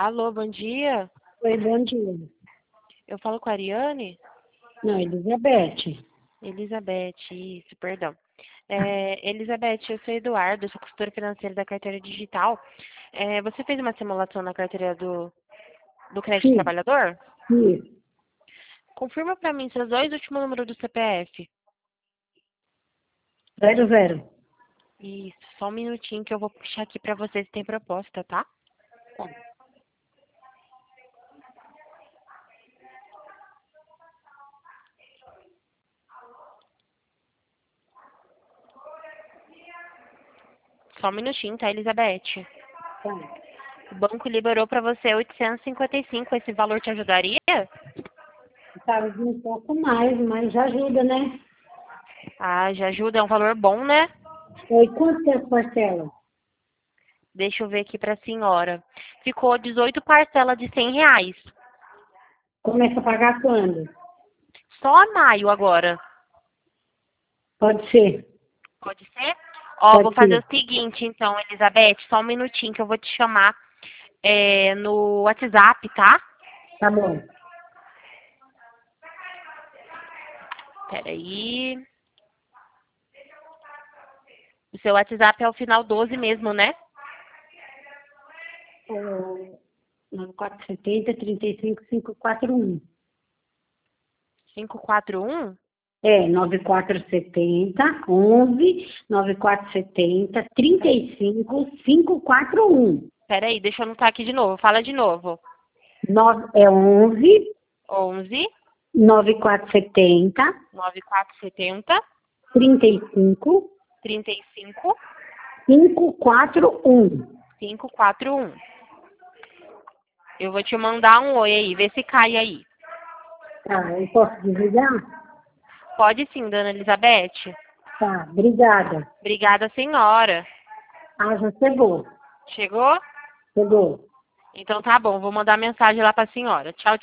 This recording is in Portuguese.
Alô, bom dia. Oi, bom dia. Eu falo com a Ariane? Não, Elizabeth. Elizabeth, isso, perdão. Elizabeth, eu sou Eduardo, sou consultora financeira da carteira digital. Você fez uma simulação na carteira do crédito Sim, trabalhador? sim. Confirma para mim seus dois últimos números do CPF. 00. Isso, só um minutinho que eu vou puxar aqui para você se tem proposta, tá? Tá. Só um minutinho, tá, Elizabeth? Tá. O banco liberou para você 855. Esse valor te ajudaria? Talvez um pouco mais, mas já ajuda, né? Ah, já ajuda, é um valor bom, né? Oi, quanto que é a parcela? Deixa eu ver aqui para a senhora. Ficou 18 parcelas de R$ 100. Começa a pagar quando? Só a maio agora. Pode ser. Pode ser? Ó, vou Pode fazer ser. o seguinte, então, Elizabeth, só um minutinho que eu vou te chamar no WhatsApp, tá? Tá bom. Peraí. O seu WhatsApp é o final 12 mesmo, né? É, 9470 35541. 541? É, 9470 11 9470 35541. Peraí, deixa eu anotar aqui de novo. Fala de novo. É 11 11 9470 9470 35 35 541. 541. Eu vou te mandar um oi aí, vê se cai aí. Tá, eu posso desligar? Pode sim, dona Elizabeth. Tá, obrigada. Obrigada, senhora. Ah, já chegou. Chegou? Chegou. Então tá bom, vou mandar mensagem lá pra senhora. Tchau,